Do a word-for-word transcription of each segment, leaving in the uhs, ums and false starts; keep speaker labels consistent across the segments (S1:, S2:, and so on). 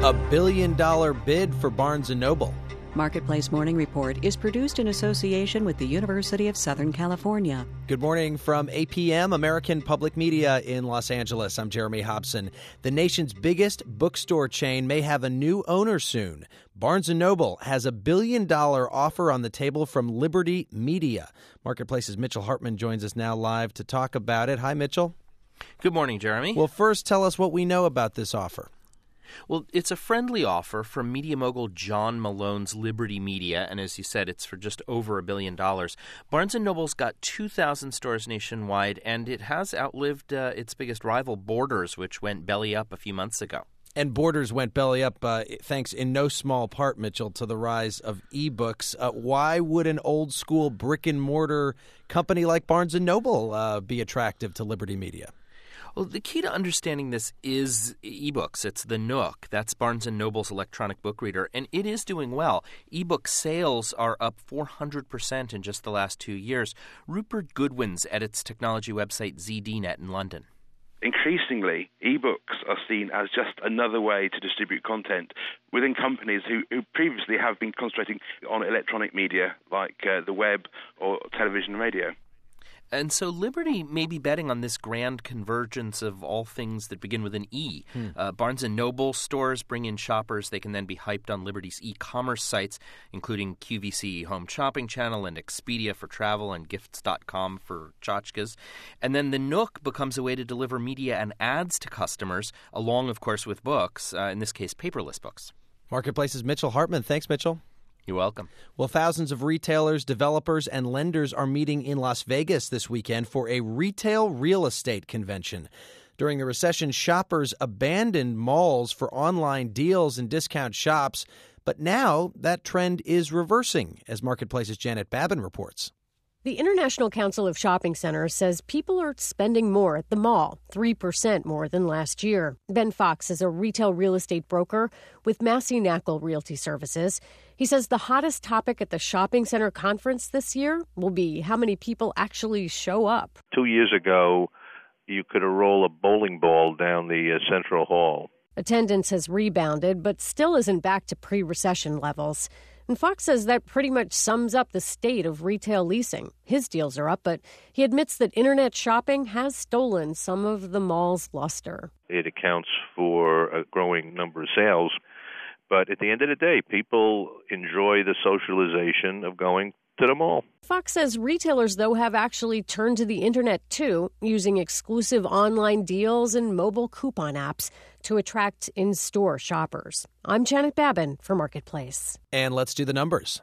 S1: A billion-dollar bid for Barnes and Noble.
S2: Marketplace Morning Report is produced in association with the University of Southern California.
S1: Good morning from A P M, American Public Media in Los Angeles. I'm Jeremy Hobson. The nation's biggest bookstore chain may have a new owner soon. Barnes and Noble has a billion-dollar offer on the table from Liberty Media. Marketplace's Mitchell Hartman joins us now live to talk about it. Hi, Mitchell.
S3: Good morning, Jeremy.
S1: Well, first, tell us what we know about this offer.
S3: Well, it's a friendly offer from media mogul John Malone's Liberty Media, and as you said, it's for just over a billion dollars. Barnes and Noble's got two thousand stores nationwide, and it has outlived uh, its biggest rival, Borders, which went belly up a few months ago.
S1: And Borders went belly up, uh, thanks in no small part, Mitchell, to the rise of e-books. Uh, why would an old-school brick-and-mortar company like Barnes and Noble uh, be attractive to Liberty Media?
S3: Well, the key to understanding this is ebooks. It's the Nook. That's Barnes and Noble's electronic book reader, and it is doing well. Ebook sales are up four hundred percent in just the last two years. Rupert Goodwins edits technology website Z D Net in London.
S4: Increasingly, ebooks are seen as just another way to distribute content within companies who, who previously have been concentrating on electronic media like uh, the web or television and radio.
S3: And so Liberty may be betting on this grand convergence of all things that begin with an E. Hmm. Uh, Barnes and Noble stores bring in shoppers. They can then be hyped on Liberty's e-commerce sites, including Q V C Home Shopping Channel and Expedia for travel and gifts dot com for tchotchkes. And then the Nook becomes a way to deliver media and ads to customers, along, of course, with books, uh, in this case, paperless books.
S1: Marketplace's Mitchell Hartman. Thanks, Mitchell.
S3: You're welcome.
S1: Well, thousands of retailers, developers, and lenders are meeting in Las Vegas this weekend for a retail real estate convention. During the recession, shoppers abandoned malls for online deals and discount shops, but now that trend is reversing, as Marketplace's Janet Babin reports.
S5: The International Council of Shopping Centers says people are spending more at the mall, three percent more than last year. Ben Fox is a retail real estate broker with Massey Knakkel Realty Services. He says the hottest topic at the shopping center conference this year will be how many people actually show up.
S6: Two years ago, you could roll a bowling ball down the uh, Central Hall.
S5: Attendance has rebounded, but still isn't back to pre-recession levels. And Fox says that pretty much sums up the state of retail leasing. His deals are up, but he admits that internet shopping has stolen some of the mall's luster.
S6: It accounts for a growing number of sales, but at the end of the day, people enjoy the socialization of going to the mall.
S5: Fox says retailers, though, have actually turned to the internet, too, using exclusive online deals and mobile coupon apps to attract in-store shoppers. I'm Janet Babin for Marketplace.
S1: And let's do the numbers.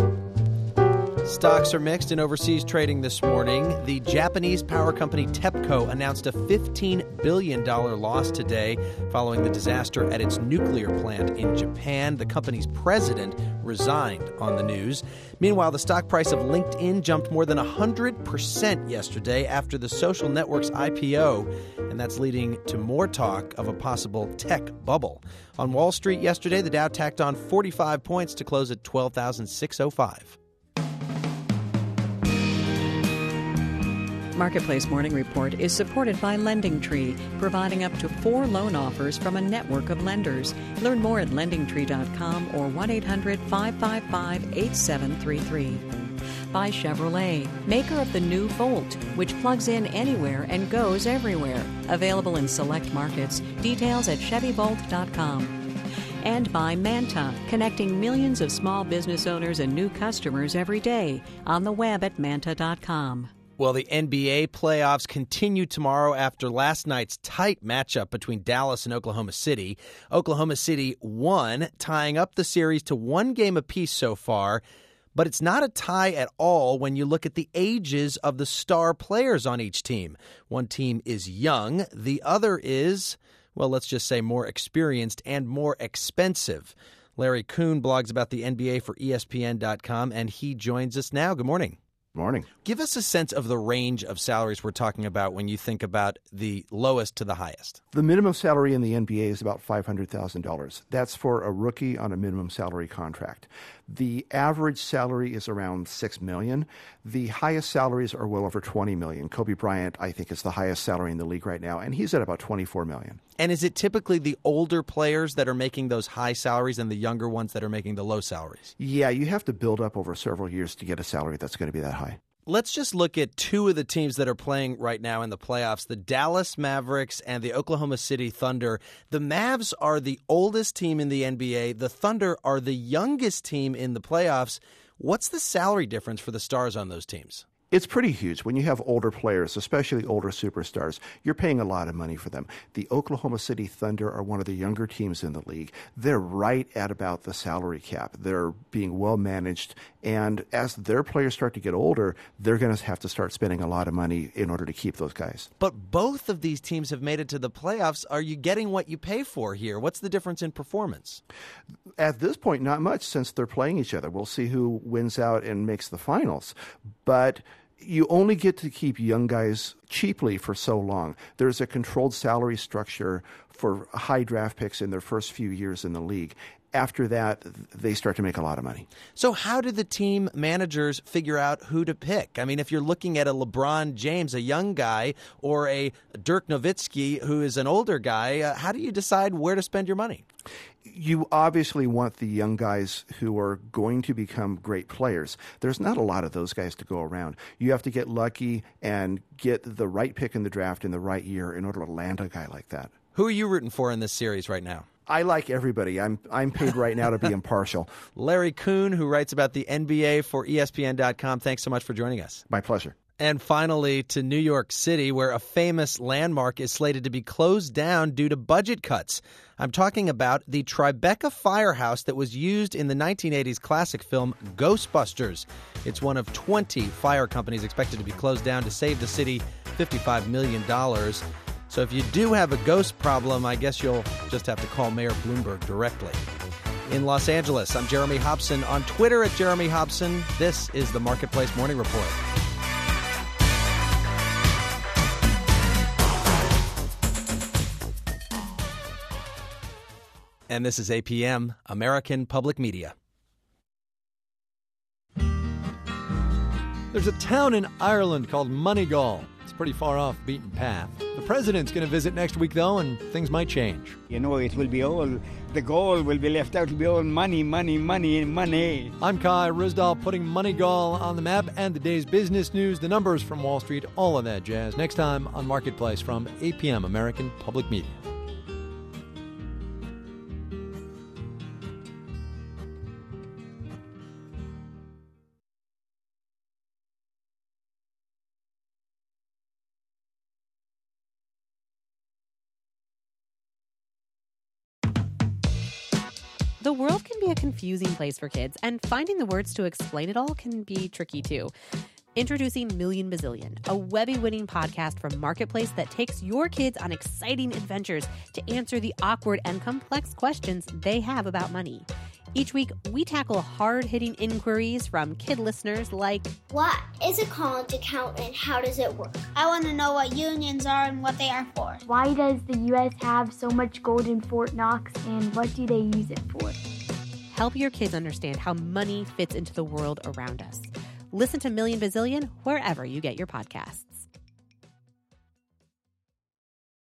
S1: Stocks are mixed in overseas trading this morning. The Japanese power company TEPCO announced a fifteen billion dollars loss today following the disaster at its nuclear plant in Japan. The company's president resigned on the news. Meanwhile, the stock price of LinkedIn jumped more than one hundred percent yesterday after the social network's I P O, and that's leading to more talk of a possible tech bubble. On Wall Street yesterday, the Dow tacked on forty-five points to close at twelve thousand six hundred five.
S2: Marketplace Morning Report is supported by LendingTree, providing up to four loan offers from a network of lenders. Learn more at lending tree dot com or one eight hundred five five five eight seven three three. By Chevrolet, maker of the new Volt, which plugs in anywhere and goes everywhere. Available in select markets. Details at chevy volt dot com. And by Manta, connecting millions of small business owners and new customers every day on the web at manta dot com.
S1: Well, the N B A playoffs continue tomorrow after last night's tight matchup between Dallas and Oklahoma City. Oklahoma City won, tying up the series to one game apiece so far. But it's not a tie at all when you look at the ages of the star players on each team. One team is young. The other is, well, let's just say more experienced and more expensive. Larry Kuhn blogs about the N B A for E S P N dot com, and he joins us now. Good morning.
S7: Morning.
S1: Give us a sense of the range of salaries we're talking about when you think about the lowest to the highest.
S7: The minimum salary in the N B A is about five hundred thousand dollars. That's for a rookie on a minimum salary contract. The average salary is around six million dollars. The highest salaries are well over twenty million dollars. Kobe Bryant, I think, is the highest salary in the league right now, and he's at about twenty-four million dollars.
S1: And is it typically the older players that are making those high salaries and the younger ones that are making the low salaries?
S7: Yeah, you have to build up over several years to get a salary that's going to be that high.
S1: Let's just look at two of the teams that are playing right now in the playoffs, the Dallas Mavericks and the Oklahoma City Thunder. The Mavs are the oldest team in the N B A. The Thunder are the youngest team in the playoffs. What's the salary difference for the stars on those teams?
S7: It's pretty huge. When you have older players, especially older superstars, you're paying a lot of money for them. The Oklahoma City Thunder are one of the younger teams in the league. They're right at about the salary cap. They're being well managed, and as their players start to get older, they're going to have to start spending a lot of money in order to keep those guys.
S1: But both of these teams have made it to the playoffs. Are you getting what you pay for here? What's the difference in performance?
S7: At this point, not much, since they're playing each other. We'll see who wins out and makes the finals. But you only get to keep young guys cheaply for so long. There's a controlled salary structure for high draft picks in their first few years in the league. After that, they start to make a lot of money.
S1: So how do the team managers figure out who to pick? I mean, if you're looking at a LeBron James, a young guy, or a Dirk Nowitzki, who is an older guy, uh, how do you decide where to spend your money?
S7: You obviously want the young guys who are going to become great players. There's not a lot of those guys to go around. You have to get lucky and get the right pick in the draft in the right year in order to land a guy like that.
S1: Who are you rooting for in this series right now?
S7: I like everybody. I'm I'm paid right now to be impartial.
S1: Larry Kuhn, who writes about the N B A for E S P N dot com. Thanks so much for joining us.
S7: My pleasure.
S1: And finally, to New York City, where a famous landmark is slated to be closed down due to budget cuts. I'm talking about the Tribeca Firehouse that was used in the nineteen eighties classic film Ghostbusters. It's one of twenty fire companies expected to be closed down to save the city fifty-five million dollars. So if you do have a ghost problem, I guess you'll just have to call Mayor Bloomberg directly. In Los Angeles, I'm Jeremy Hobson. On Twitter at Jeremy Hobson. This is the Marketplace Morning Report. And this is A P M, American Public Media.
S8: There's a town in Ireland called Moneygall. It's pretty far off the beaten path. The president's going to visit next week, though, and things might change.
S9: You know, it will be all, the goal will be left out. It will be all money, money, money, money.
S8: I'm Kai Risdal, putting Moneygall on the map and the day's business news, the numbers from Wall Street, all of that jazz. Next time on Marketplace from A P M, American Public Media.
S10: The world can be a confusing place for kids, and finding the words to explain it all can be tricky too. Introducing Million Bazillion, a Webby-winning podcast from Marketplace that takes your kids on exciting adventures to answer the awkward and complex questions they have about money. Each week, we tackle hard-hitting inquiries from kid listeners like,
S11: what is a college account and how does it work?
S12: I want to know what unions are and what they are for.
S13: Why does the U S have so much gold in Fort Knox and what do they use it for?
S10: Help your kids understand how money fits into the world around us. Listen to Million Bazillion wherever you get your podcasts.